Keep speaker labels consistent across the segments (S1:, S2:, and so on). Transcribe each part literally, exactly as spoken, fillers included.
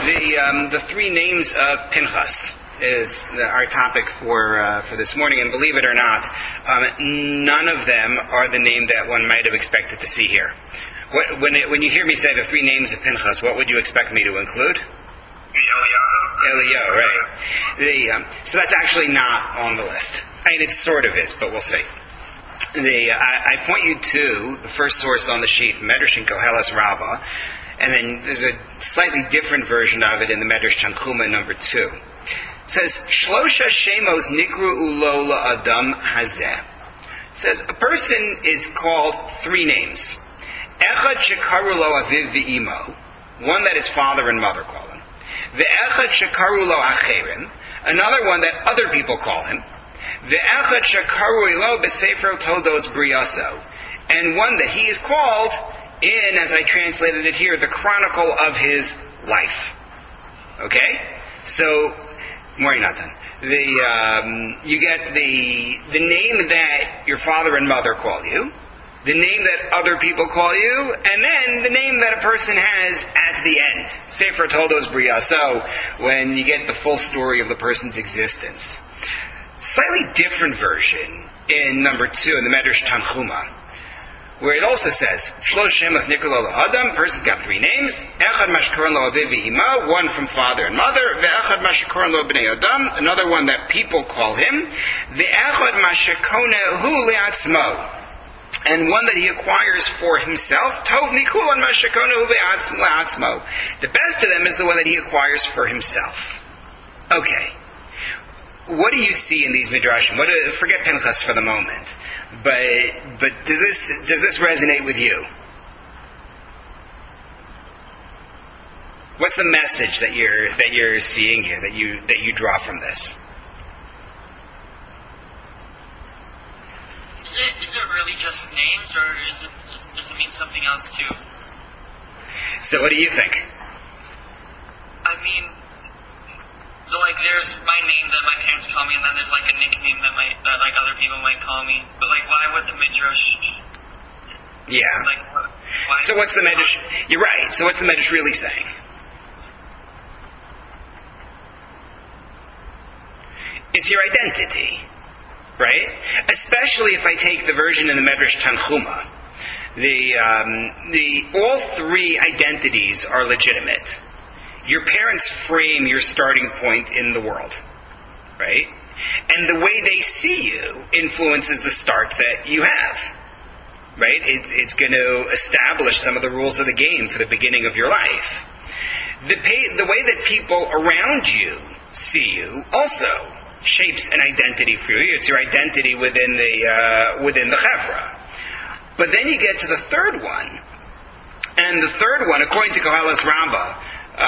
S1: The um, the three names of Pinchas is the, our topic for uh, for this morning, and believe it or not, um, none of them are the name that one might have expected to see here. What, when it, when you hear me say the three names of Pinchas, what would you expect me to include?
S2: Eliyahu.
S1: Eliyahu, right. The, um, so that's actually not on the list. I mean, it sort of is, but we'll see. The, I, I point you to the first source on the sheet, Medrash in Koheles Rabbah, and then there's a slightly different version of it in the Medrash Tanchuma number two. It says, Shlosha Shemos Nikru Ulo Adam Hazeh. It says, a person is called three names. Echad Shekaru Lo Aviv V'Imo, one that his father and mother call him. Ve'echad Shekaru Lo Acherim, another one that other people call him. Ve'echad Shekaru Lo B'Sefer Todos Briyaso, and one that he is called in, as I translated it here, the chronicle of his life. Okay? So, morning, not done. The, um, you get the, the name that your father and mother call you, the name that other people call you, and then the name that a person has at the end. Sefer Todos Briyaso, when you get the full story of the person's existence. Slightly different version in number two in the Medrash Tanchuma, where it also says, Shlosh Shemas Nikolo Adam, person's got three names, Echad Mashkoron Lo Aviv V'Ima, one from father and mother, Ve'echad Mashkoron Lo B'nei Adam, another one that people call him, Ve'echad Mashkone Hu Le'atzmo, and one that he acquires for himself, Tov Nikulan Mashkone Hu Le'atzmo. The best of them is the one that he acquires for himself. Okay. What do you see in these midrashim? What do, forget Pinchas for the moment. But but does this does this resonate with you? What's the message that you're that you're seeing here, that you that you draw from this?
S2: Is it is it really just names, or is it is, does it mean something else too?
S1: So what do you think?
S2: I mean, so like there's my name that my parents call me, and then there's like a nickname that my that like other people might call me. But like, why would the midrash?
S1: Yeah.
S2: Like, what, why
S1: so what's the midrash? You're right. So what's the midrash really saying? It's your identity, right? Especially if I take the version in the Medrash Tanchuma, the um, the all three identities are legitimate. Your parents frame your starting point in the world, right? And the way they see you influences the start that you have, right? It, it's going to establish some of the rules of the game for the beginning of your life. The, pay, the way that people around you see you also shapes an identity for you. It's your identity within the uh, within the chevra. But then you get to the third one, and the third one, according to Koheles Rabbah,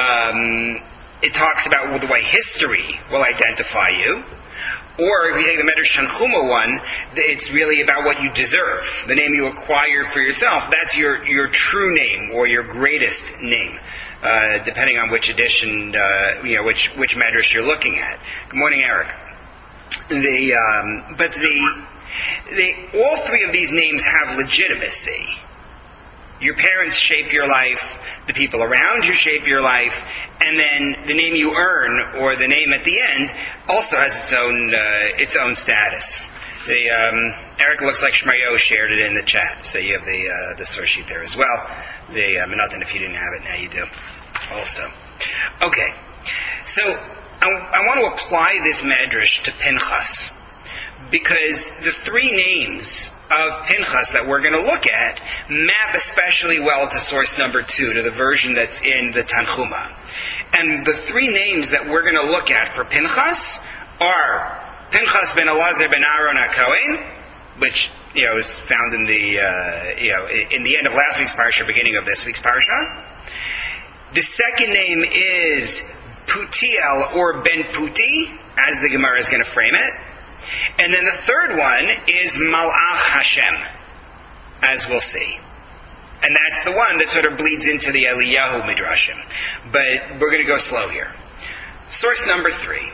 S1: Um, it talks about the way history will identify you. Or if you take the Medrash Tanchuma one, it's really about what you deserve. The name you acquired for yourself, that's your, your true name or your greatest name, uh, depending on which edition, uh, you know, which, which Medrash you're looking at. Good morning, Eric. The, um, but the, the, all three of these names have legitimacy. Your parents shape your life, the people around you shape your life, and then the name you earn, or the name at the end, also has its own uh, its own status. The um, Eric looks like Shmayo shared it in the chat, so you have the uh, the source sheet there as well. The uh, Menatan, if you didn't have it, now you do. Also, okay. So I, I want to apply this medrash to Pinchas, because the three names of Pinchas that we're going to look at map especially well to source number two, to the version that's in the Tanchuma. And the three names that we're going to look at for Pinchas are Pinchas ben Elazar ben Aaron HaKohen, which, you know, is found in the, uh, you know, in the end of last week's parsha, beginning of this week's parsha. The second name is Putiel, or Ben Puti, as the Gemara is going to frame it. And then the third one is Malach Hashem, as we'll see. And that's the one that sort of bleeds into the Eliyahu Midrashim. But we're going to go slow here. Source number three.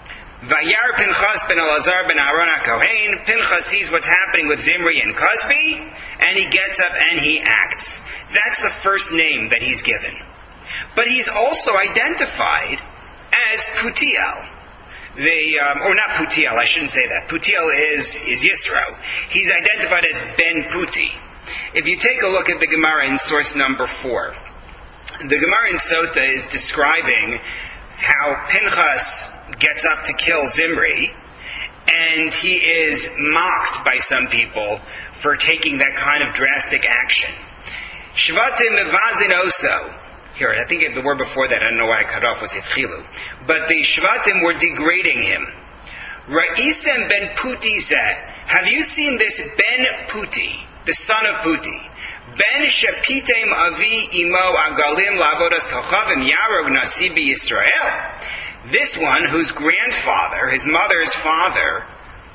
S1: Vayar Pinchas ben Elazar ben Aaron HaKohen. Pinchas sees what's happening with Zimri and Cosby, and he gets up and he acts. That's the first name that he's given. But he's also identified as Putiel. The, um, or not Putiel, I shouldn't say that. Putiel is, is Yisro. He's identified as Ben Puti. If you take a look at the Gemara in source number four, the Gemara in Sota is describing how Pinchas gets up to kill Zimri, and he is mocked by some people for taking that kind of drastic action. Shvatim mevazin oso. Here, I think the word before that, I don't know why I cut off, was Itchilu. But the Shvatim were degrading him. Ra'isem ben Puti said, have you seen this Ben Puti, the son of Puti? Ben shepitem avi imo agalim lavodas kochavim yarog nasibi Yisrael. This one, whose grandfather, his mother's father,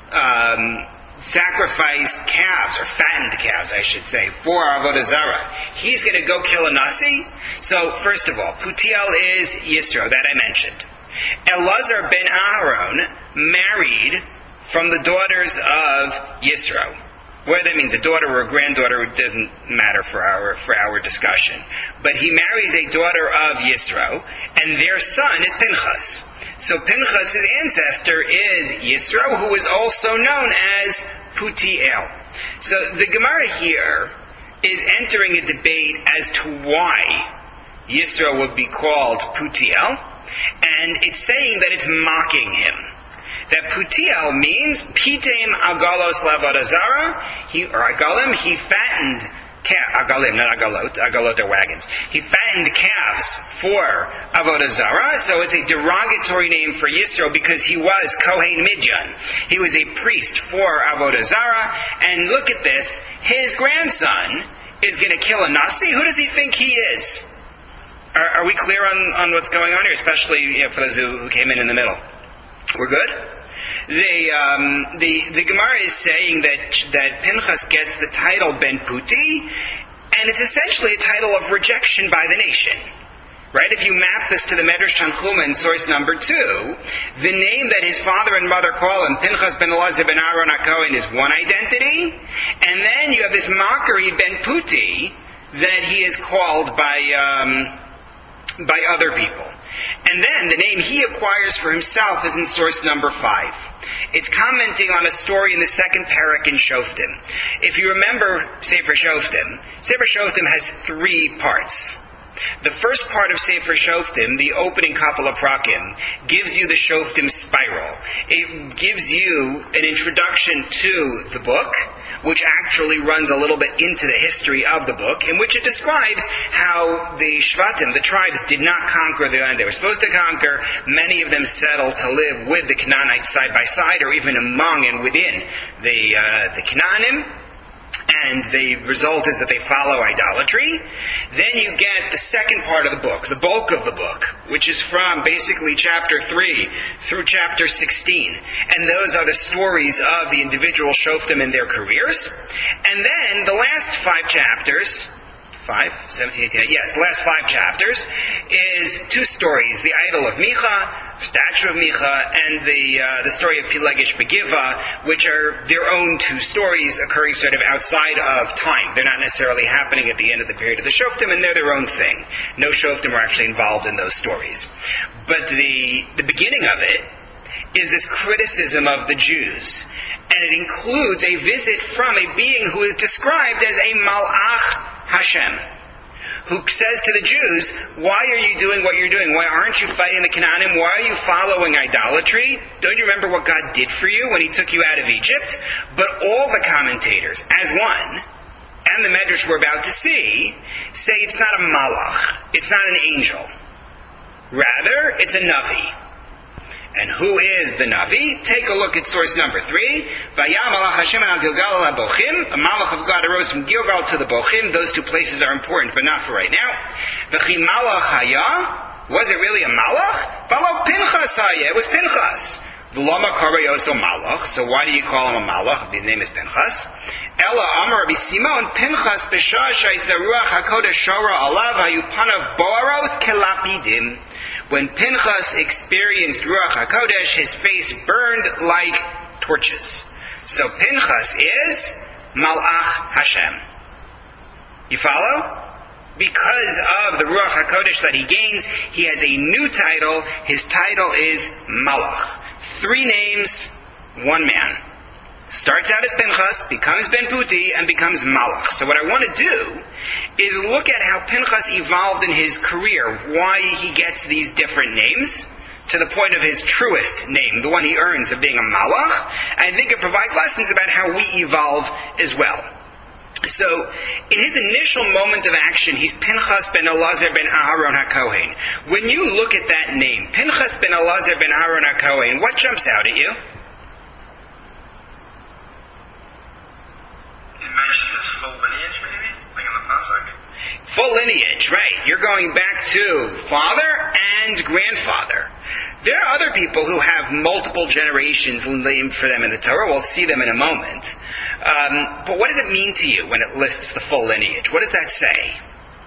S1: um, sacrificed calves, or fattened calves, I should say, for Avodah Zarah. He's going to go kill a Nasi? So, first of all, Putiel is Yisro, that I mentioned. Elazar ben Aharon married from the daughters of Yisro. Whether that means a daughter or a granddaughter doesn't matter for our for our discussion. But he marries a daughter of Yisro, and their son is Pinchas. So Pinchas' ancestor is Yisro, who is also known as Putiel. So the Gemara here is entering a debate as to why Yisro would be called Putiel, and it's saying that it's mocking him. That Putiel means Pitem Agalos Lavodah Zarah, he or Agalim, he fattened calves, Agalim, not Agalot, Agalot are wagons. He fattened calves for Avodah Zarah, so it's a derogatory name for Yisro because he was Kohen Midyan. He was a priest for Avodah Zarah, and look at this, his grandson is going to kill a Nasi. Who does he think he is? Are, are we clear on, on what's going on here, especially you know, for those who, who came in in the middle? We're good? The, um, the, the Gemara is saying that, that Pinchas gets the title Ben Puti, and it's essentially a title of rejection by the nation. Right? If you map this to the Medrash Tanchuma in source number two, the name that his father and mother call him, Pinchas ben Elazar ben Aaron HaKohen, is one identity, and then you have this mockery, Ben Puti, that he is called by, um, by other people. And then the name he acquires for himself is in source number five. It's commenting on a story in the second parak in Shoftim. If you remember Sefer Shoftim, Sefer Shoftim has three parts. The first part of Sefer Shoftim, the opening couple of prakim, gives you the Shoftim spiral. It gives you an introduction to the book, which actually runs a little bit into the history of the book, in which it describes how the Shvatim, the tribes, did not conquer the land they were supposed to conquer. Many of them settled to live with the Canaanites side by side, or even among and within the uh, the Canaanim. And the result is that they follow idolatry. Then you get the second part of the book, the bulk of the book, which is from basically chapter three through chapter sixteen. And those are the stories of the individual Shoftim and their careers. And then the last five chapters, five, seventeen, eighteen, yes, the last five chapters, is two stories. The idol of Micha, statue of Micha, and the uh, the story of Pilegesh Begiva, which are their own two stories occurring sort of outside of time. They're not necessarily happening at the end of the period of the Shoftim, and they're their own thing. No Shoftim are actually involved in those stories. But the the beginning of it is this criticism of the Jews. And it includes a visit from a being who is described as a Malach Hashem, who says to the Jews, why are you doing what you're doing? Why aren't you fighting the Canaanim? Why are you following idolatry? Don't you remember what God did for you when He took you out of Egypt? But all the commentators, as one, and the Medrash we're about to see, say it's not a Malach, it's not an angel. Rather, it's a Navi. And who is the Navi? Take a look at source number three. Vayam malach Hashem al Gilgal al Bochim. A malach of God arose from Gilgal to the Bochim. Those two places are important, but not for right now. V'chi malach haya. Was it really a malach? V'lo Pinchas haya. It was Pinchas. V'loma karayoso malach. So why do you call him a malach if his name is Pinchas? Ella Amar Rabbi Simon Pinchas b'shah shayisa ruach hakodesh shora alav hayupanav boaros kelapidim. When Pinchas experienced Ruach HaKodesh, his face burned like torches. So Pinchas is Malach Hashem. You follow? because of the Ruach HaKodesh that he gains, he has a new title. His title is Malach. Three names, one man. Starts out as Pinchas, becomes Ben Puti, and becomes Malach. So what I want to do is look at how Pinchas evolved in his career, why he gets these different names, to the point of his truest name, the one he earns of being a Malach. I think it provides lessons about how we evolve as well. So, in his initial moment of action, he's Pinchas ben Elazar ben Aharon HaKohen. When you look at that name, Pinchas ben Elazar ben Aharon HaKohen, what jumps out at you?
S2: It mentions his full lineage, maybe? Like in the Pasuk?
S1: Full lineage, right. You're going back to father and grandfather. There are other people who have multiple generations named for them in the Torah. We'll see them in a moment. Um, but what does it mean to you when it lists the full lineage? What does that say?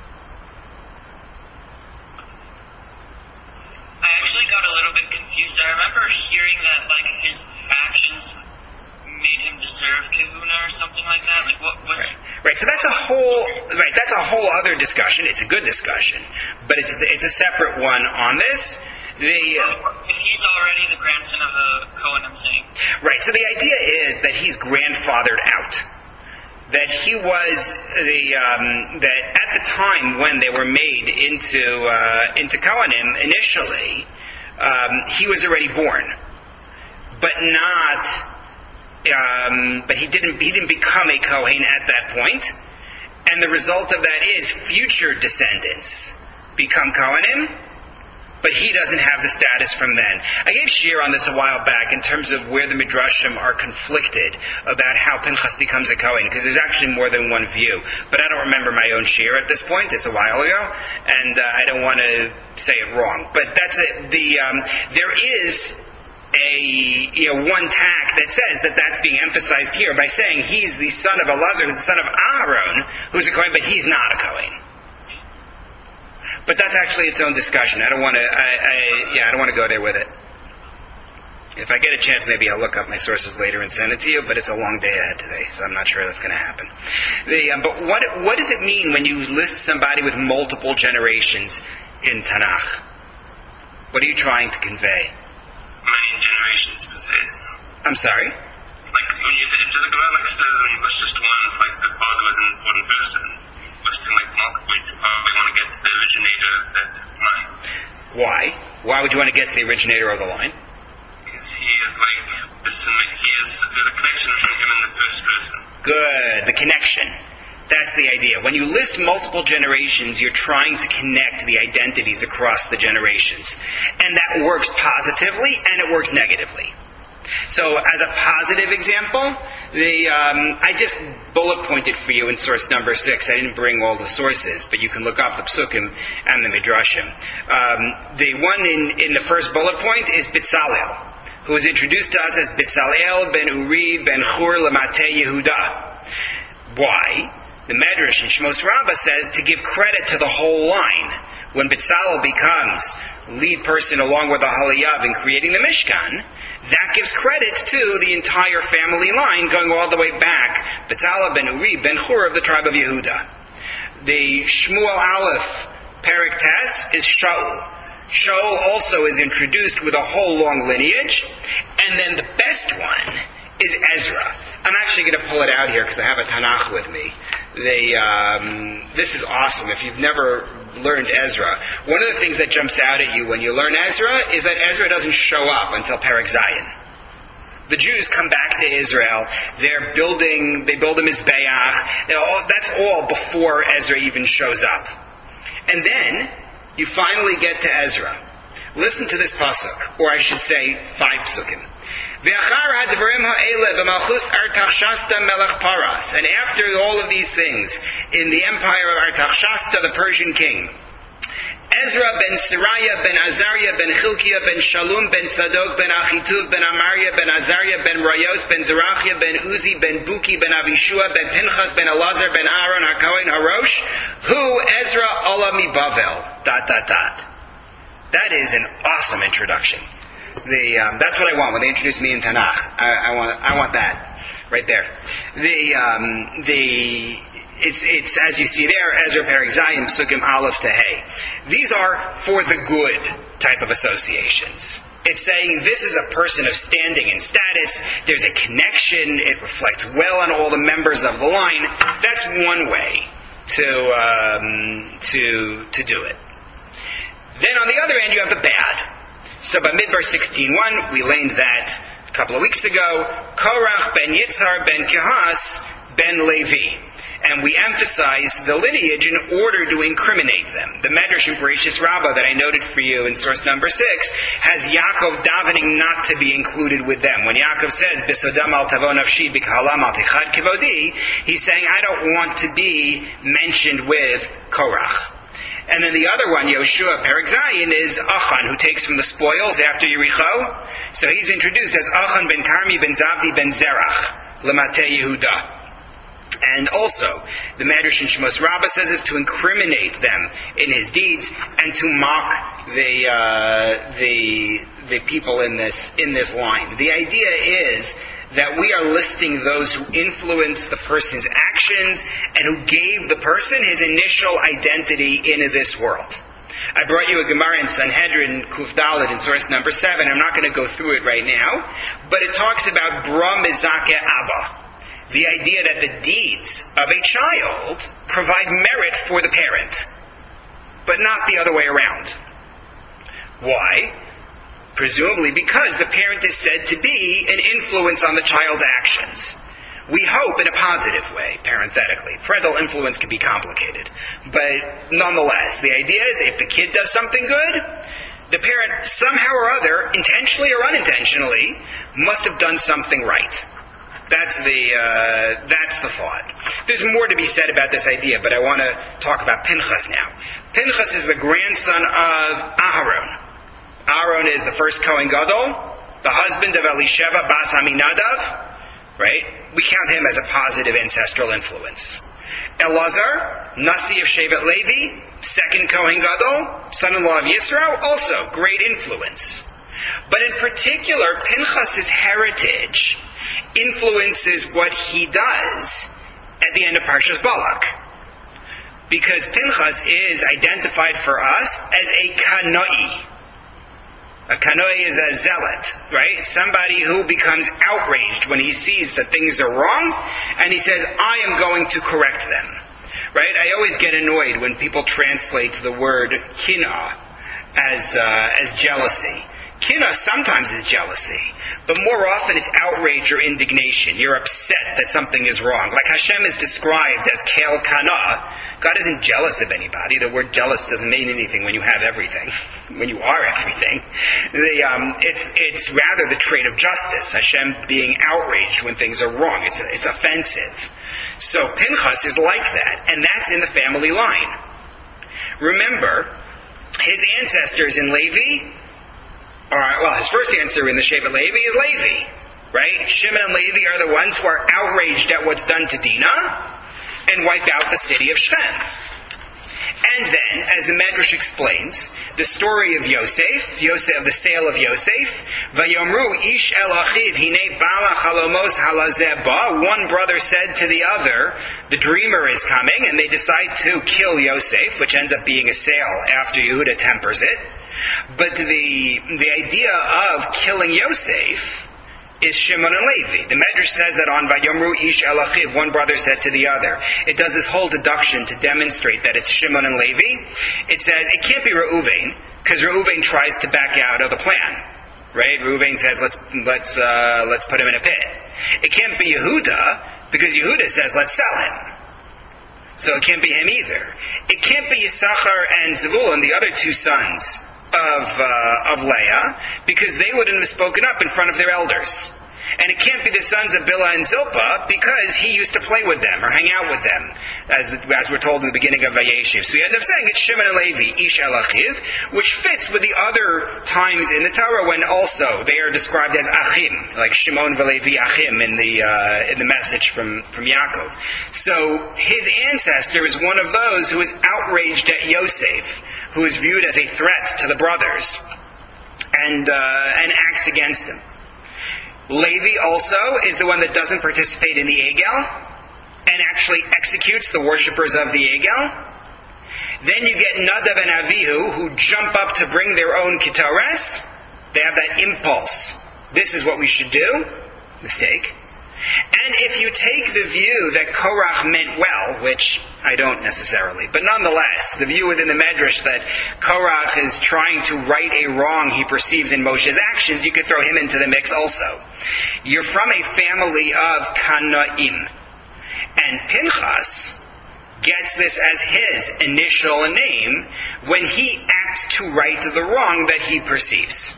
S2: I actually got a little bit confused. I remember hearing that, like, his actions made him deserve kahuna or something like that. Like, what was...
S1: Right. Right, so that's a whole right. That's a whole other discussion. It's a good discussion, but it's it's a separate one on this. The uh,
S2: if he's already the grandson of a Cohen, I'm saying.
S1: Right. So the idea is that he's grandfathered out. That he was the um, that at the time when they were made into uh, into Kohanim initially, um, he was already born, but not. Um, but he didn't he didn't become a Kohen at that point, and the result of that is future descendants become Kohanim, but he doesn't have the status from then. I gave shir on this a while back in terms of where the Midrashim are conflicted about how Pinchas becomes a Kohen, because there's actually more than one view. But I don't remember my own shir at this point. It's a while ago, and uh, I don't want to say it wrong. But that's it. The um, there is a you know one tack that says that that's being emphasized here by saying he's the son of Elazar, who's the son of Aharon, who's a Kohen, but he's not a Kohen. But that's actually its own discussion. I don't want to. I, I yeah, I don't want to go there with it. If I get a chance, maybe I'll look up my sources later and send it to you. But it's a long day ahead today, so I'm not sure that's going to happen. The, um, but what what does it mean when you list somebody with multiple generations in Tanakh? What are you trying to convey?
S2: Many generations per se.
S1: I'm sorry?
S2: Like when you say the Gemara like says and list just one, it's like the father was an important person. Listing like multiple, you probably want to get to the originator of that line.
S1: Why? Why would you want to get to the originator of the line?
S2: Because he is like this. He is there's a connection from him and the first person.
S1: Good, the connection. That's the idea. When you list multiple generations, you're trying to connect the identities across the generations. And that works positively and it works negatively. So as a positive example, the um, I just bullet pointed for you in source number six. I didn't bring all the sources, but you can look up the Psukim and the Midrashim. Um, the one in, in the first bullet point is Bitzalel, who is introduced to us as Bitzalel ben Uri ben Chur Lamate Yehuda. Why? The Medrash in Shmos Rabbah says to give credit to the whole line. When Bitzalel becomes lead person along with the Haliyav in creating the Mishkan, that gives credit to the entire family line going all the way back. Bitzalel ben Uri ben Chur of the tribe of Yehuda. The Shmuel Aleph Perek Tes is Shaul. Shaul also is introduced with a whole long lineage. And then the best one is Ezra. I'm actually going to pull it out here because I have a Tanakh with me. They, um, this is awesome. If you've never learned Ezra, one of the things that jumps out at you when you learn Ezra is that Ezra doesn't show up until Perek Zayin. The Jews come back to Israel. They're building, they build a Mizbeach. All, that's all before Ezra even shows up. And then you finally get to Ezra. Listen to this pasuk, or I should say five psukim. And after all of these things, in the empire of Artaxerxes, the Persian king, Ezra ben Sariah ben Azariah ben Chilkiah ben Shalom ben Sadok ben Achituv ben Amariah ben Azariah ben Rayos ben Zerachia ben Uzi ben Buki ben Avishua ben Pinchas ben Elazar ben Aaron HaKohen HaRosh, who Ezra Ola mi Bavel. Dot dot dot. That is an awesome introduction. The um, that's what I want when they introduce me in Tanakh. I, I want I want that right there. The um, the it's, it's as you see there, Ezra Perek Zayin, Psukim Aleph to Hey. These are for the good type of associations. It's saying this is a person of standing and status, there's a connection, it reflects well on all the members of the line. That's one way to um, to to do it. Then on the other end you have the bad. So by Midbar sixteen one, we learned that a couple of weeks ago, Korach ben Yitzhar ben Kehas ben Levi. And we emphasize the lineage in order to incriminate them. The Medrash in Bereshis Rabbah that I noted for you in source number six has Yaakov davening not to be included with them. When Yaakov says, B'sodam al tavo nafshi b'kahalam al tichad kivodi, he's saying, I don't want to be mentioned with Korach. And then the other one, Yoshua Perek Zayin, is Achan, who takes from the spoils after Yericho. So he's introduced as Achan ben Karmi ben Zavdi ben Zerach, Lamate Yehuda. And also, the Medrash in Shemos Rabbah says it's to incriminate them in his deeds and to mock the uh, the the people in this in this line. The idea is that we are listing those who influenced the person's actions and who gave the person his initial identity in this world. I brought you a Gemara in Sanhedrin Kuf Dalet in source number seven. I'm not going to go through it right now, but it talks about Bra Mizake Abba. The idea that the deeds of a child provide merit for the parent, but not the other way around. Why? Presumably because the parent is said to be an influence on the child's actions. We hope in a positive way, parenthetically. Parental influence can be complicated. But nonetheless, the idea is if the kid does something good, the parent somehow or other, intentionally or unintentionally, must have done something right. That's the uh, that's the thought. There's more to be said about this idea, but I want to talk about Pinchas now. Pinchas is the grandson of Aharon. Aharon is the first Kohen Gadol, the husband of Elisheva Bas Aminadav, right? We count him as a positive ancestral influence. Elazar, Nasi of Shevet Levi, second Kohen Gadol, son-in-law of Yisro, also great influence. But in particular, Pinchas' heritage influences what he does at the end of Parshas Balak. Because Pinchas is identified for us as a kanoi. A kanoi is a zealot, right? Somebody who becomes outraged when he sees that things are wrong, and he says, I am going to correct them. Right? I always get annoyed when people translate the word kina as, uh, as jealousy. Kina sometimes is jealousy, but more often it's outrage or indignation. You're upset that something is wrong. Like Hashem is described as Kel Kana. God isn't jealous of anybody. The word jealous doesn't mean anything when you have everything, when you are everything. The, um, it's, it's rather the trait of justice, Hashem being outraged when things are wrong. It's, it's offensive. So Pinchas is like that, and that's in the family line. Remember, his ancestors in Levi, Alright, well, his first answer in the Shevet Levi is Levi, right? Shimon and Levi are the ones who are outraged at what's done to Dinah and wipe out the city of Shechem. And then, as the Medrash explains, the story of Yosef, Yosef of the sale of Yosef, Vayomru ish el achiv hine bala chalomos halazeh ba. One brother said to the other, the dreamer is coming, and they decide to kill Yosef, which ends up being a sale after Yehuda tempers it. But the the idea of killing Yosef is Shimon and Levi. The Medrash says that on Vayomru ish el achiv, one brother said to the other. It does this whole deduction to demonstrate that it's Shimon and Levi. It says it can't be Reuven, because Reuven tries to back out of the plan. Right? Reuven says let's let's uh, let's put him in a pit. It can't be Yehuda, because Yehuda says let's sell him. So it can't be him either. It can't be Yisachar and Zebulun, the other two sons of uh, of Leah, because they wouldn't have spoken up in front of their elders. And it can't be the sons of Bilhah and Zilpah, because he used to play with them or hang out with them, as as we're told in the beginning of Vayeshev. So you end up saying it's Shimon and Levi, Ish el Achiv, which fits with the other times in the Torah when also they are described as Achim, like Shimon v'Levi Achim in the uh, in the message from from Yaakov. So his ancestor is one of those who is outraged at Yosef, who is viewed as a threat to the brothers, and uh, and acts against them. Levi also is the one that doesn't participate in the Egel, and actually executes the worshippers of the Egel. Then you get Nadav and Avihu, who jump up to bring their own Ketores. They have that impulse. This is what we should do. Mistake. And if you take the view that Korach meant well, which I don't necessarily, but nonetheless, the view within the Medrash that Korach is trying to right a wrong he perceives in Moshe's actions, you could throw him into the mix also. You're from a family of Kanaim. And Pinchas gets this as his initial name when he acts to right the wrong that he perceives.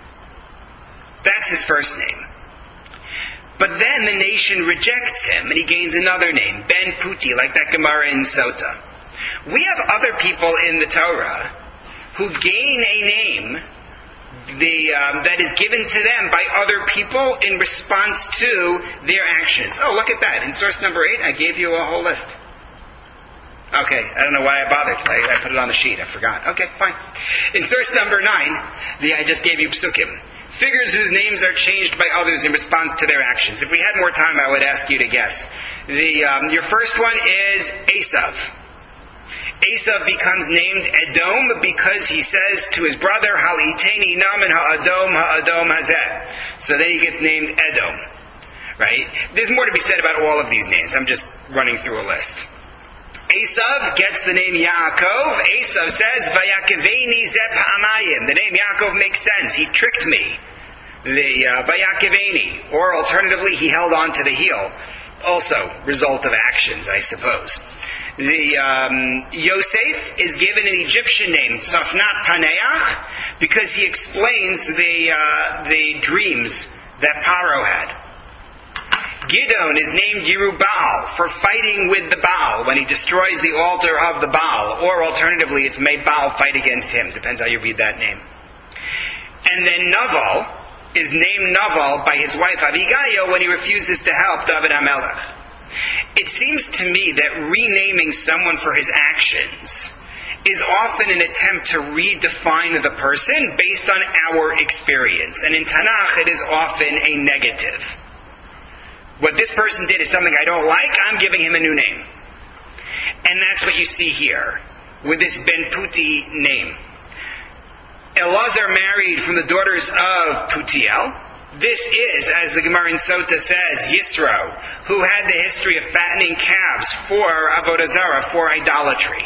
S1: That's his first name. But then the nation rejects him and he gains another name, Ben Puti, like that Gemara in Sota. We have other people in the Torah who gain a name the, um, that is given to them by other people in response to their actions. Oh, look at that. In source number eight, I gave you a whole list. Okay, I don't know why I bothered. I, I put it on the sheet. I forgot. Okay, fine. In source number nine, the I just gave you psukim. Figures whose names are changed by others in response to their actions. If we had more time, I would ask you to guess. The um, your first one is Esav. Esav becomes named Edom because he says to his brother, Haliteni namen ha'adom ha'adom hazeh. So then he gets named Edom. Right? There's more to be said about all of these names. I'm just running through a list. Esav gets the name Yaakov. Esav says, Vayakiveni zeb ha'amayim. The name Yaakov makes sense. He tricked me. The uh, Vayakiveni. Or alternatively, he held on to the heel. Also, result of actions, I suppose. The um, Yosef is given an Egyptian name, Safnat Paneach, because he explains the uh, the dreams that Paro had. Gidon is named Yerubal for fighting with the Baal when he destroys the altar of the Baal, or alternatively, it's made Baal fight against him. Depends how you read that name. And then Naval is named Naval by his wife Abigail when he refuses to help David HaMelech. It seems to me that renaming someone for his actions is often an attempt to redefine the person based on our experience. And in Tanakh, it is often a negative. What this person did is something I don't like, I'm giving him a new name. And that's what you see here with this Ben Puti name. Elazar married from the daughters of Putiel. This is, as the Gemara in Sota says, Yisro, who had the history of fattening calves for Avodah Zarah, for idolatry.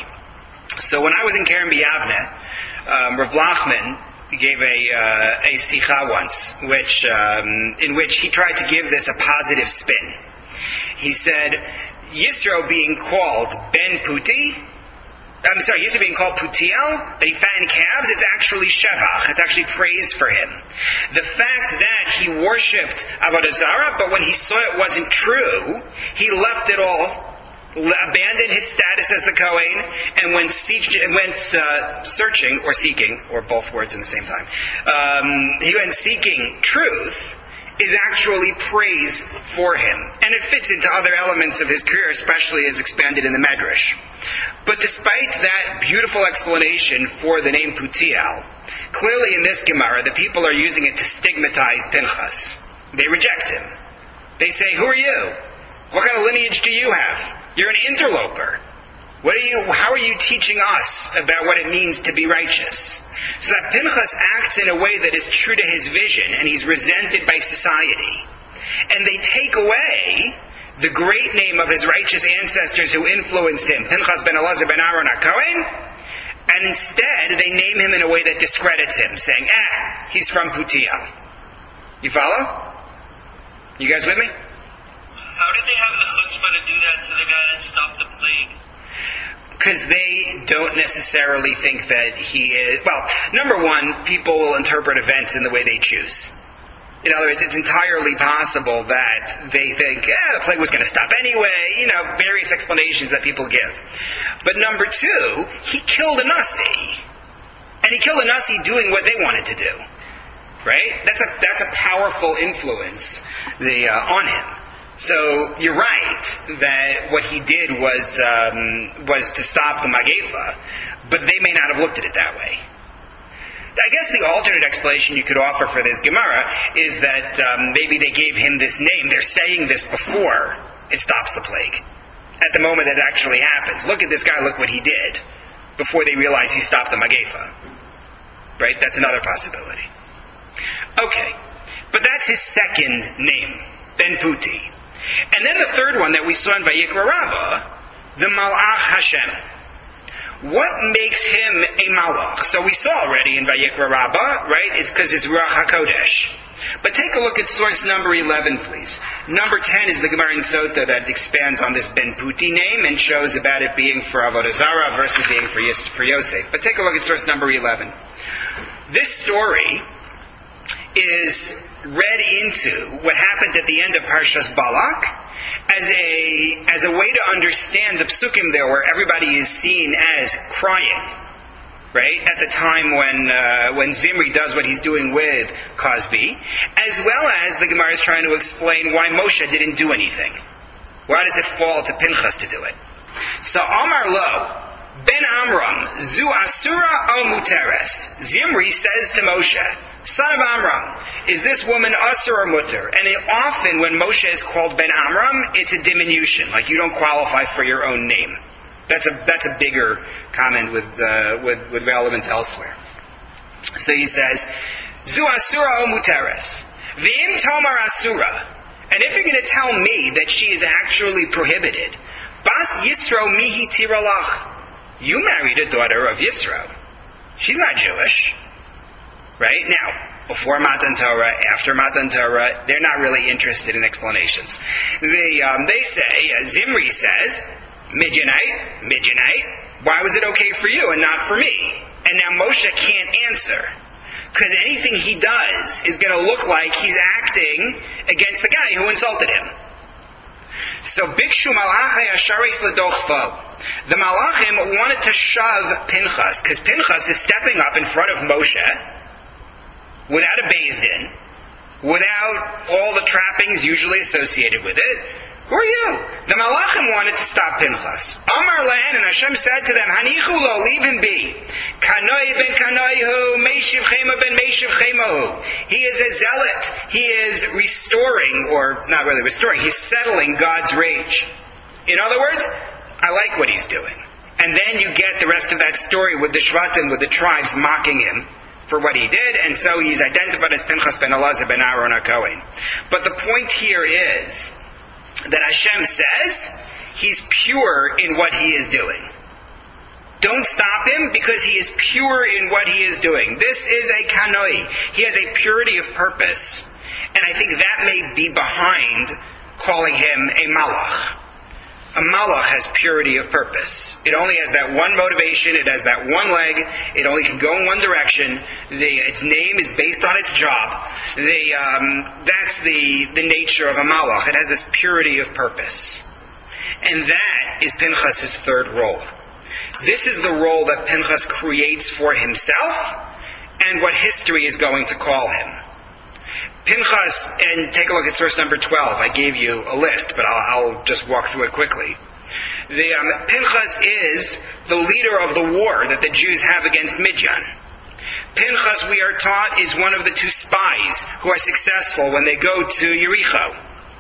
S1: So when I was in Keren B'Yavne, um, Rav Lachman gave a uh, a sicha once, which um, in which he tried to give this a positive spin. He said, Yisro being called Ben Puti, I'm sorry, Yisro being called Putiel, that he fattened calves, is actually shevach. It's actually praise for him. The fact that he worshipped Avodah Zarah, but when he saw it wasn't true, he left it all, abandoned his status as the Kohen, and went, see- went uh, searching, or seeking, or both words in the same time, um, he went seeking truth, is actually praise for him. And it fits into other elements of his career, especially as expanded in the Medrash. But despite that beautiful explanation for the name Putiel, clearly in this Gemara, the people are using it to stigmatize Pinchas. They reject him. They say, who are you? What kind of lineage do you have? You're an interloper. What are you, how are you teaching us about what it means to be righteous? So that Pinchas acts in a way that is true to his vision, and he's resented by society. And they take away the great name of his righteous ancestors who influenced him, Pinchas ben Elazar ben Aaron HaKohen, and instead they name him in a way that discredits him, saying, ah, he's from Putiel. You follow? You guys with me?
S2: How did they have the chutzpah to do that to the guy that stopped the plague?
S1: Because they don't necessarily think that he is... Well, number one, people will interpret events in the way they choose. In other words, it's entirely possible that they think, eh, the plague was going to stop anyway, you know, various explanations that people give. But number two, he killed a Nasi. And he killed a Nasi doing what they wanted to do. Right? That's a that's a powerful influence the, uh, on him. So you're right that what he did was um, was to stop the Magefa, but they may not have looked at it that way. I guess the alternate explanation you could offer for this Gemara is that um, maybe they gave him this name. They're saying this before it stops the plague. at the moment that it actually happens. Look at this guy, look what he did, before they realize he stopped the Magefa. Right? That's another possibility. Okay. But that's his second name, Ben Puti. And then the third one that we saw in Vayikra Rabbah, the Malach Hashem. What makes him a Malach? So we saw already in Vayikra Rabbah, right? It's because it's Ruach HaKodesh. But take a look at source number eleven, please. Number ten is the Gemara in Sota that expands on this Ben Puti name and shows about it being for Avodah Zarah versus being for, Yos- for Yosef. But take a look at source number eleven. This story is read into what happened at the end of Parshas Balak as a as a way to understand the psukim there, where everybody is seen as crying, right? At the time when uh, when Zimri does what he's doing with Cosby, as well as the Gemara is trying to explain why Moshe didn't do anything. Why does it fall to Pinchas to do it? So Amar Lo, Ben Amram, Zu Asura O Muteres. Zimri says to Moshe, son of Amram, is this woman Asur or Mutter? And it, often when Moshe is called Ben Amram, it's a diminution, like you don't qualify for your own name. That's a that's a bigger comment with uh, with, with relevance elsewhere. So he says, Zu Asura O Muteres. V'im Tomar Asura. And if you're going to tell me that she is actually prohibited, Bas Yisro Mihi Tiralach. You married a daughter of Yisro. She's not Jewish. Right? Now, before Matan Torah, after Matan Torah, they're not really interested in explanations. They, um, they say, uh, Zimri says, Midianite, Midianite, why was it okay for you and not for me? And now Moshe can't answer. Because anything he does is going to look like he's acting against the guy who insulted him. So Bikshu Malachai Asharis Ladochvo. The Malachim wanted to shove Pinchas, because Pinchas is stepping up in front of Moshe without a Beis Din, without all the trappings usually associated with it. Who are you? The Malachim wanted to stop Pinchas. Amar Lahan, and Hashem said to them, Hanichu lo, leave him be. Kanoi ben Kanoihu, Meishiv Chema ben Meishiv Chemahu. He is a zealot. He is restoring, or not really restoring, he's settling God's rage. In other words, I like what he's doing. And then you get the rest of that story with the Shvatim, with the tribes mocking him for what he did, and so he's identified as Pinchas ben Elazar ben Aaron HaKohen. But the point here is that Hashem says he's pure in what he is doing. Don't stop him, because he is pure in what he is doing. This is a kanoi. He has a purity of purpose. And I think that may be behind calling him a malach. A malach has purity of purpose. It only has that one motivation, it has that one leg, it only can go in one direction, the, its name is based on its job. The, um, that's the, the nature of a malach. It has this purity of purpose. And that is Pinchas' third role. This is the role that Pinchas creates for himself, and what history is going to call him. Pinchas, and take a look at source number twelve. I gave you a list, but I'll, I'll just walk through it quickly. The, um, Pinchas is the leader of the war that the Jews have against Midian. Pinchas, we are taught, is one of the two spies who are successful when they go to Yericho.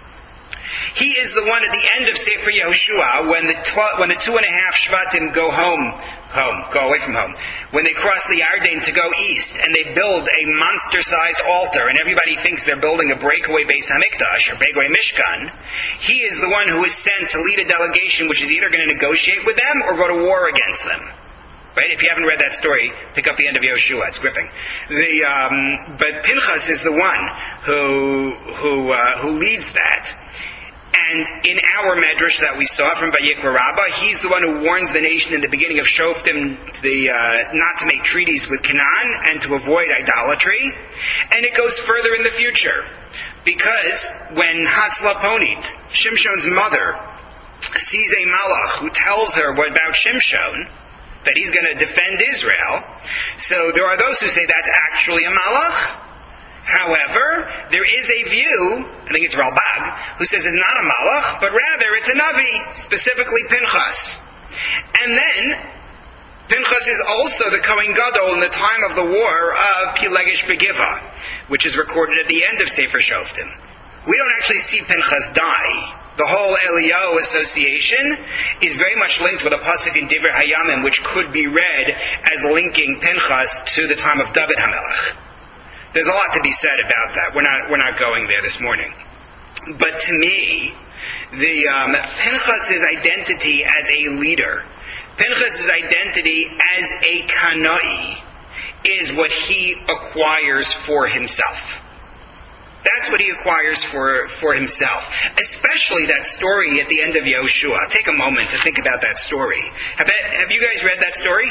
S1: He is the one at the end of Sefer Yehoshua, when the tw- when the two and a half Shvatim go home, home, go away from home, when they cross the Yarden to go east, and they build a monster-sized altar, and everybody thinks they're building a breakaway Beis Hamikdash, or breakaway Mishkan. He is the one who is sent to lead a delegation which is either going to negotiate with them or go to war against them. Right? If you haven't read that story, pick up the end of Yehoshua. It's gripping. The, um, but Pinchas is the one who who uh, who leads that. And in our medrash that we saw from Vayikra Rabbah, he's the one who warns the nation in the beginning of Shoftim the, uh, not to make treaties with Canaan and to avoid idolatry. And it goes further in the future. Because when Hatzlaponit, Shimshon's mother, sees a malach who tells her what about Shimshon, that he's going to defend Israel, so there are those who say that's actually a malach. However, there is a view, I think it's Ralbag, who says it's not a malach, but rather it's a navi, specifically Pinchas. And then, Pinchas is also the Kohen Gadol in the time of the war of Pilegesh Begiva, which is recorded at the end of Sefer Shoftim. we don't actually see Pinchas die. The whole Eliyahu association is very much linked with a pasuk in Divrei Hayamim, which could be read as linking Pinchas to the time of David HaMelech. There's a lot to be said about that. We're not we're not going there this morning. But to me, the um, Pinchas's identity as a leader, Pinchas's identity as a kanoi, is what he acquires for himself. That's what he acquires for, for himself. Especially that story at the end of Yehoshua. Take a moment to think about that story. Have, that, have you guys read that story?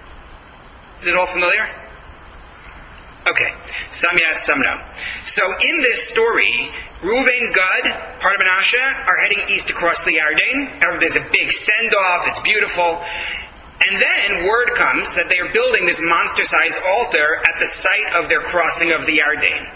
S1: Is it all familiar? Okay. Some yes, some no. So in this story, Reuven, Gad, part of Manasseh, are heading east across the Yarden. There's a big send-off. It's beautiful. And then word comes that they are building this monster-sized altar at the site of their crossing of the Yarden.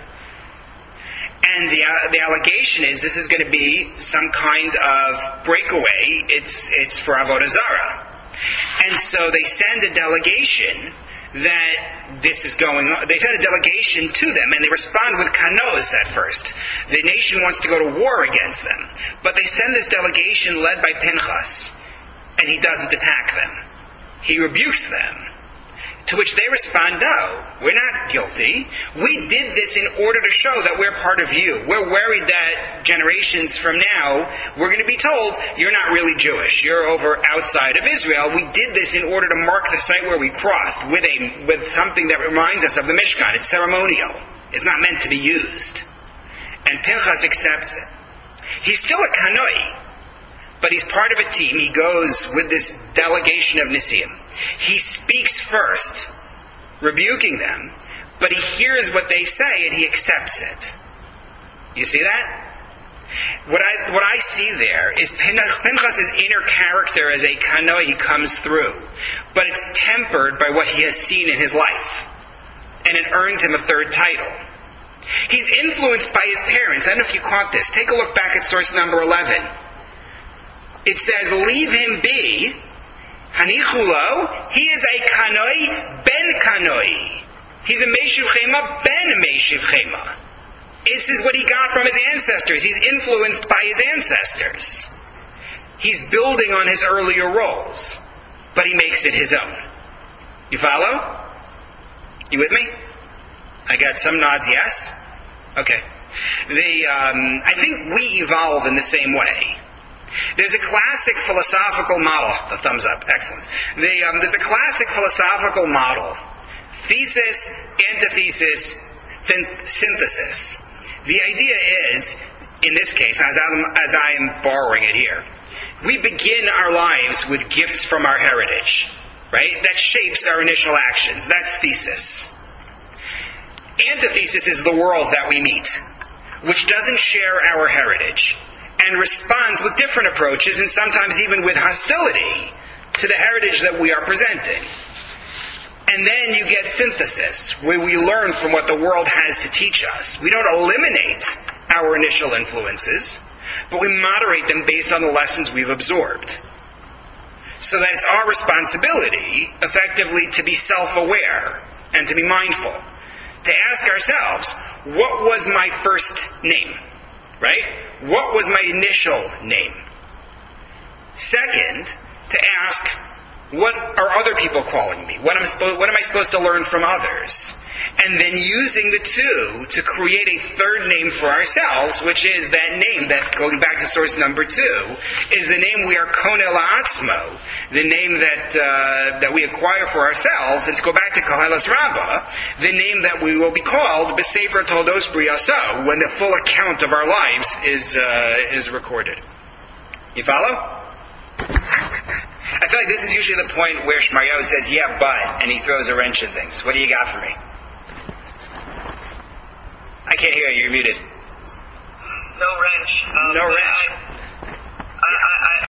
S1: And the uh, the allegation is this is going to be some kind of breakaway. It's it's for Avodah Zarah. And so they send a delegation that this is going on. They send a delegation to them, and they respond with kanos at first. The nation wants to go to war against them. But they send this delegation led by Pinchas, and he doesn't attack them. He rebukes them. To which they respond, no, we're not guilty. We did this in order to show that we're part of you. We're worried that generations from now, we're going to be told, you're not really Jewish. You're over outside of Israel. We did this in order to mark the site where we crossed with a with something that reminds us of the Mishkan. It's ceremonial. It's not meant to be used. And Pinchas accepts it. He's still a kanoi, but he's part of a team. He goes with this delegation of Nisim. He speaks first, rebuking them, but he hears what they say and he accepts it. You see that? What I what I see there is Pinchas' inner character as a kanoi comes through, but it's tempered by what he has seen in his life, and it earns him a third title. He's influenced by his parents. I don't know if you caught this. Take a look back at source number eleven. It says, leave him be. Hanichulo, he is a kanoi ben kanoi. He's a Meishiv Chema ben Meishiv Chema. This is what he got from his ancestors. He's influenced by his ancestors. He's building on his earlier roles, but he makes it his own. You follow? You with me? I got some nods, yes? Okay. The um, I think we evolve in the same way. There's a classic philosophical model. The thumbs up. Excellent. The, um, there's a classic philosophical model. Thesis, antithesis, thin- synthesis. The idea is, in this case, as, I'm, as I am borrowing it here, we begin our lives with gifts from our heritage, right? That shapes our initial actions. That's thesis. Antithesis is the world that we meet, which doesn't share our heritage, and responds with different approaches, and sometimes even with hostility to the heritage that we are presenting. And then you get synthesis, where we learn from what the world has to teach us. We don't eliminate our initial influences, but we moderate them based on the lessons we've absorbed. So that it's our responsibility, effectively, to be self-aware and to be mindful. To ask ourselves, what was my first name? Right? What was my initial name? Second, to ask, what are other people calling me? What am, spo- what am I supposed to learn from others? And then using the two to create a third name for ourselves, which is that name that, going back to source number two, is the name we are koneh la'atzmo, the name that uh, that we acquire for ourselves. And to go back to Koheles Rabbah, the name that we will be called B'Sefer Toldos Briyaso, when the full account of our lives is uh, is recorded. You follow? I feel like this is usually the point where Shmaryahu says, yeah, but, and he throws a wrench in things. What do you got for me? I can't hear you. You're muted.
S2: No wrench. Um,
S1: no wrench.
S2: I, I, I, I